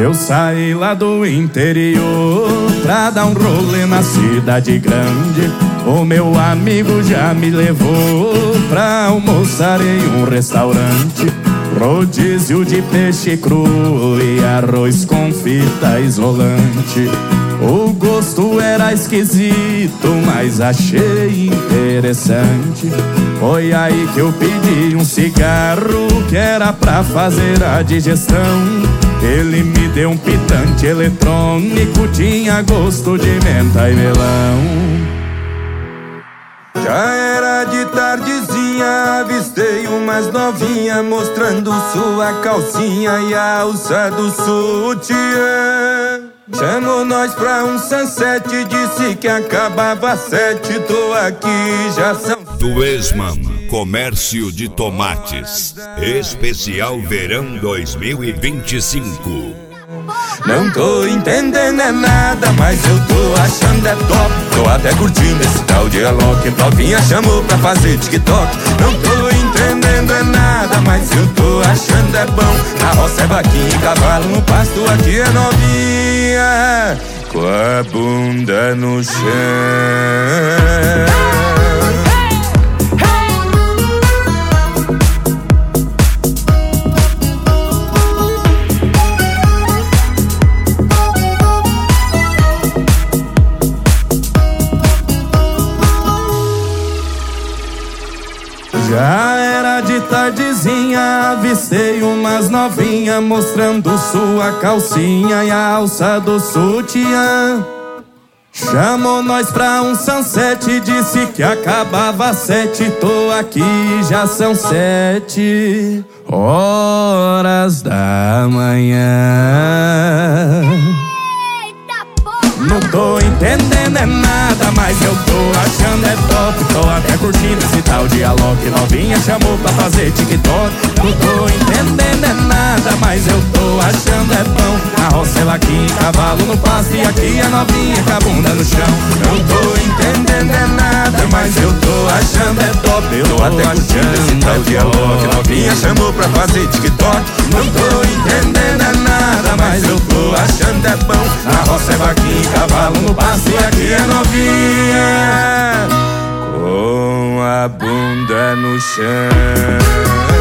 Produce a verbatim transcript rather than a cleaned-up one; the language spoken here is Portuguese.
Eu saí lá do interior pra dar um rolê na cidade grande. O meu amigo já me levou pra almoçar em um restaurante. Rodízio de peixe cru e arroz com fita isolante. O gosto era esquisito, mas achei interessante. Foi aí que eu pedi um cigarro que era pra fazer a digestão. Ele me deu um pitante eletrônico, tinha gosto de menta e melão. Já era de tardezinha, avistei umas novinha mostrando sua calcinha e a alça do sutiã. Chamou nós pra um sunset, disse que acabava às sete. Tô aqui, já são... Duesman Comércio de Tomates, especial verão dois mil e vinte e cinco. Não tô entendendo é nada, mas eu tô achando é top. Tô até curtindo esse tal de Alok. Novinha chamou pra fazer TikTok. Não tô entendendo é nada, mas eu tô achando é bom. Na roça é vaquinha, cavalo no pasto, aqui é novinha com a bunda no chão. Já era de tardezinha, avistei umas novinha mostrando sua calcinha e a alça do sutiã. Chamou nós pra um sunset, disse que acabava às sete. Tô aqui, já são sete horas da manhã. Não tô entendendo é nada, mas eu tô achando é top. Tô até curtindo esse tal de Alok. Novinha chamou pra fazer TikTok. Não tô entendendo é nada, mas eu tô achando é bom. A roça é vaquinha, cavalo no pasto, e aqui a novinha com a bunda no chão. Não tô entendendo é nada, mas eu tô achando é top. Eu tô até curtindo esse tal de Alok. Novinha chamou pra fazer TikTok. Não tô entendendo é nada, mas eu tô achando é bom. A roça é vaquinha, cavalo no pasto, e aqui é novinha com a bunda no chão.